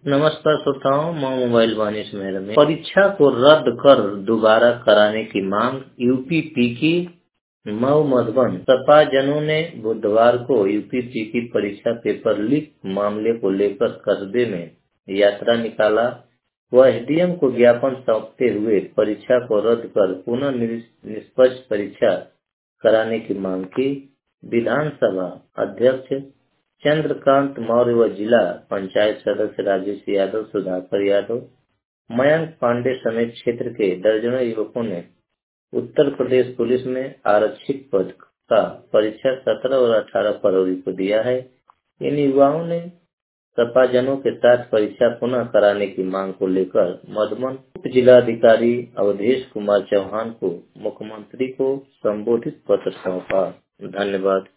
नमस्कार श्रोताओं, मैं मोबाइल वाणी सुमेर में परीक्षा को रद्द कर दोबारा कराने की मांग यूपी की मऊ मधुबन सपा जनों ने बुधवार को यूपी की परीक्षा पेपर लीक मामले को लेकर कस्बे में यात्रा निकाला व एसडीएम को ज्ञापन सौंपते हुए परीक्षा को रद्द कर पुनः निष्पक्ष परीक्षा कराने की मांग की। विधानसभा अध्यक्ष चंद्रकांत मौर्य व जिला पंचायत सदस्य राजेश यादव, सुधाकर यादव, मयंक पांडे समेत क्षेत्र के दर्जनों युवकों ने उत्तर प्रदेश पुलिस में आरक्षित पद का परीक्षा 17 और 18 फरवरी को दिया है। इन युवाओं ने सपाजनों के साथ परीक्षा पुनः कराने की मांग को लेकर मधुबन उप जिलाधिकारी अवधेश कुमार चौहान को मुख्यमंत्री को संबोधित पत्र सौंपा। धन्यवाद।